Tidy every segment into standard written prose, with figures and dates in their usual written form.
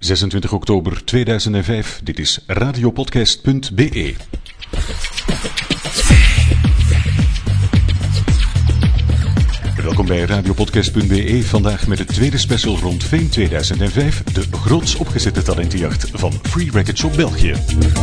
26 oktober 2005. Dit is radiopodcast.be. Welkom bij radiopodcast.be. Vandaag met het tweede special rond Fame 2005. De groots opgezette talentenjacht van Free Record Shop België.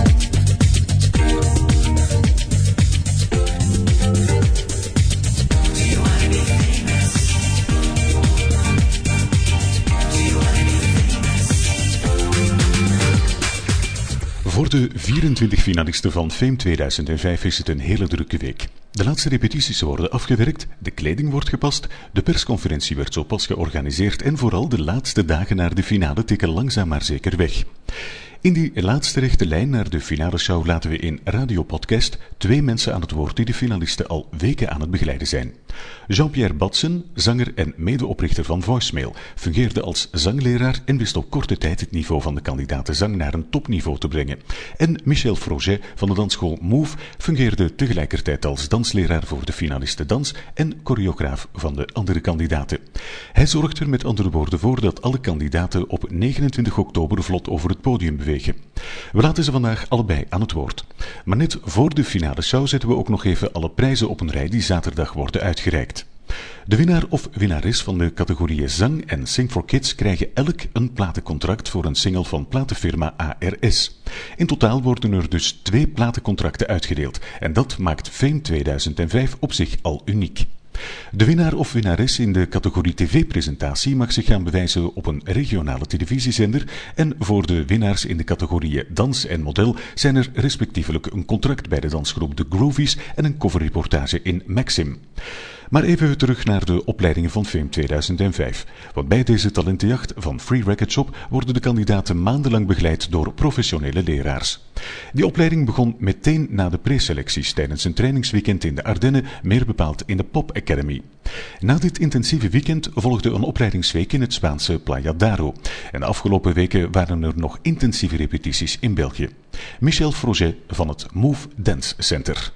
Voor de 24 finalisten van Fame 2005 is het een hele drukke week. De laatste repetities worden afgewerkt, de kleding wordt gepast, de persconferentie werd zo pas georganiseerd en vooral de laatste dagen naar de finale tikken langzaam maar zeker weg. In die laatste rechte lijn naar de finale show laten we in Radiopodcast 2 mensen aan het woord die de finalisten al weken aan het begeleiden zijn. Jean-Pierre Batsen, zanger en medeoprichter van Voicemail, fungeerde als zangleraar en wist op korte tijd het niveau van de kandidaten zang naar een topniveau te brengen. En Michel Froget van de dansschool Move fungeerde tegelijkertijd als dansleraar voor de finalisten dans en choreograaf van de andere kandidaten. Hij zorgt er met andere woorden voor dat alle kandidaten op 29 oktober vlot over het podium bewegen. We laten ze vandaag allebei aan het woord. Maar net voor de finale show zetten we ook nog even alle prijzen op een rij die zaterdag worden uitgereikt. De winnaar of winnares van de categorieën Zang en Sing for Kids krijgen elk een platencontract voor een single van platenfirma ARS. In totaal worden er dus 2 platencontracten uitgedeeld en dat maakt Fame 2005 op zich al uniek. De winnaar of winnares in de categorie tv-presentatie mag zich gaan bewijzen op een regionale televisiezender en voor de winnaars in de categorieën dans en model zijn er respectievelijk een contract bij de dansgroep The Groovies en een coverreportage in Maxim. Maar even terug naar de opleidingen van Fame 2005. Want bij deze talentenjacht van Free Record Shop worden de kandidaten maandenlang begeleid door professionele leraars. Die opleiding begon meteen na de preselecties tijdens een trainingsweekend in de Ardennen, meer bepaald in de Pop Academy. Na dit intensieve weekend volgde een opleidingsweek in het Spaanse Playa d'Aro. En de afgelopen weken waren er nog intensieve repetities in België. Michel Froget van het Move Dance Center.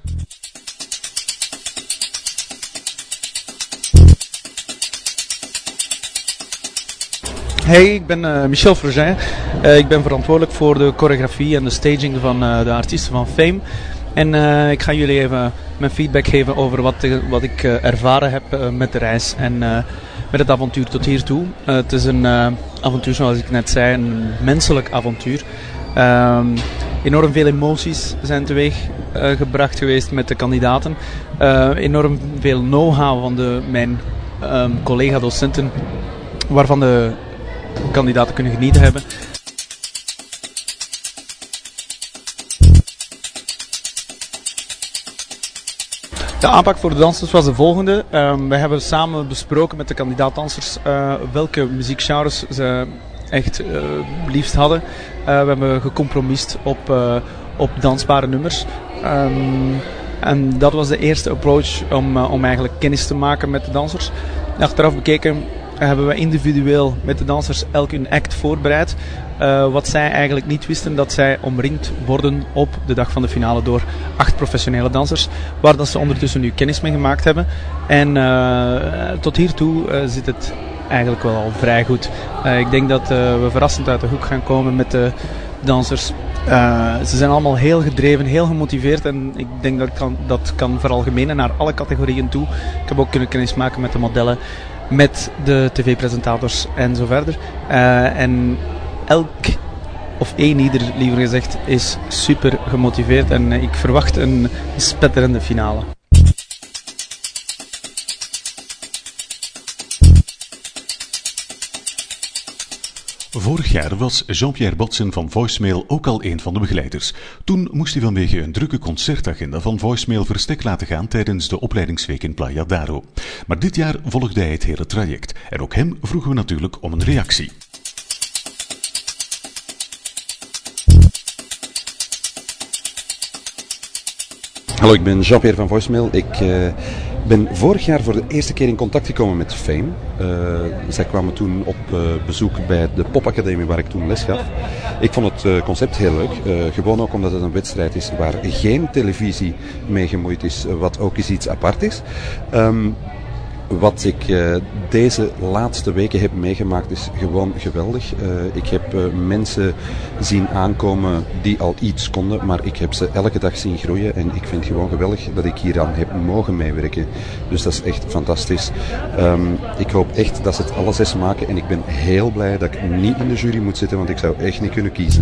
Hey, ik ben Michel Froget. Ik ben verantwoordelijk voor de choreografie en de staging van de artiesten van Fame. En ik ga jullie even mijn feedback geven over wat ik ervaren heb met de reis en met het avontuur tot hiertoe. Het is een avontuur, zoals ik net zei, een menselijk avontuur. Enorm veel emoties zijn teweeg gebracht geweest met de kandidaten. Enorm veel know-how van mijn collega-docenten, waarvan de kandidaten kunnen genieten hebben. De aanpak voor de dansers was de volgende. We hebben samen besproken met de kandidaat-dansers welke muziekgenres ze echt liefst hadden. We hebben gecompromist op dansbare nummers. En dat was de eerste approach om eigenlijk kennis te maken met de dansers. Achteraf bekeken hebben we individueel met de dansers elk een act voorbereid. Wat zij eigenlijk niet wisten, dat zij omringd worden op de dag van de finale door 8 professionele dansers, waar dat ze ondertussen nu kennis mee gemaakt hebben. En tot hiertoe zit het eigenlijk wel al vrij goed. Ik denk dat we verrassend uit de hoek gaan komen met de dansers. Ze zijn allemaal heel gedreven, heel gemotiveerd en ik denk dat kan veralgemenen naar alle categorieën toe. Ik heb ook kunnen kennis maken met de modellen, met de tv-presentators en zo verder. En ieder liever gezegd, is super gemotiveerd en ik verwacht een spetterende finale. Vorig jaar was Jean-Pierre Batsen van Voicemail ook al een van de begeleiders. Toen moest hij vanwege een drukke concertagenda van Voicemail verstek laten gaan tijdens de opleidingsweek in Playa d'Aro. Maar dit jaar volgde hij het hele traject. En ook hem vroegen we natuurlijk om een reactie. Hallo, ik ben Jean-Pierre van Voicemail. Ik ben vorig jaar voor de eerste keer in contact gekomen met Fame. Zij kwamen toen op bezoek bij de Pop Academy waar ik toen les gaf. Ik vond het concept heel leuk. Gewoon ook omdat het een wedstrijd is waar geen televisie mee gemoeid is, wat ook eens iets apart is. Wat ik deze laatste weken heb meegemaakt is gewoon geweldig. Ik heb mensen zien aankomen die al iets konden, maar ik heb ze elke dag zien groeien en ik vind het gewoon geweldig dat ik hieraan heb mogen meewerken. Dus dat is echt fantastisch. Ik hoop echt dat ze het alle 6 maken en ik ben heel blij dat ik niet in de jury moet zitten, want ik zou echt niet kunnen kiezen.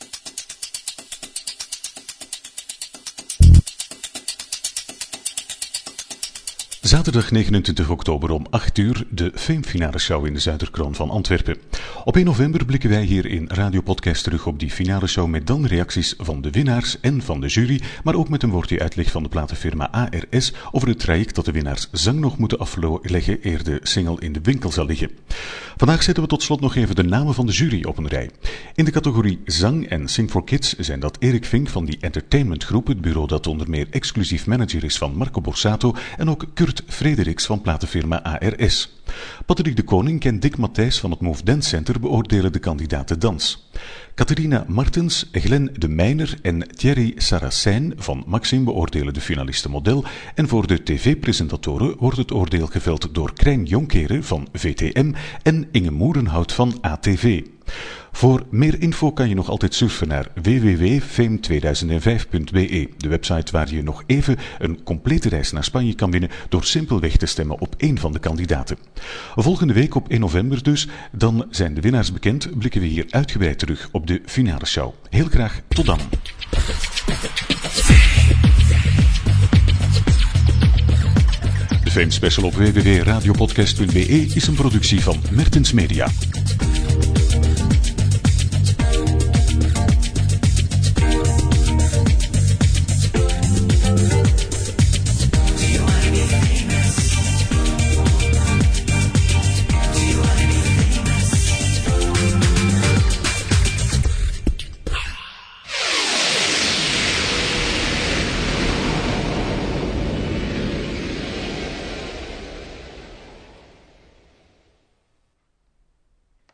Zaterdag 29 oktober om 8 uur de Fame-finale show in de Zuiderkroon van Antwerpen. Op 1 november blikken wij hier in Radio Podcast terug op die finale show met dan reacties van de winnaars en van de jury, maar ook met een woordje uitleg van de platenfirma ARS over het traject dat de winnaars zang nog moeten afleggen eer de single in de winkel zal liggen. Vandaag zetten we tot slot nog even de namen van de jury op een rij. In de categorie Zang en Sing for Kids zijn dat Erik Vink van die Entertainment Groep, het bureau dat onder meer exclusief manager is van Marco Borsato, en ook Kurt Frederiks van platenfirma ARS. Patrick de Koning en Dick Matthijs van het Move Dance Center beoordelen de kandidaten dans. Catharina Martens, Glenn de Meijner en Thierry Saracijn van Maxim beoordelen de finalisten model en voor de tv-presentatoren wordt het oordeel geveld door Krijn Jonkeren van VTM en Inge Moerenhout van ATV. Voor meer info kan je nog altijd surfen naar www.fame2005.be, de website waar je nog even een complete reis naar Spanje kan winnen door simpelweg te stemmen op één van de kandidaten. Volgende week op 1 november dus, dan zijn de winnaars bekend, blikken we hier uitgebreid terug op de finale show. Heel graag tot dan. De Fame Special op www.radiopodcast.be is een productie van Mertens Media.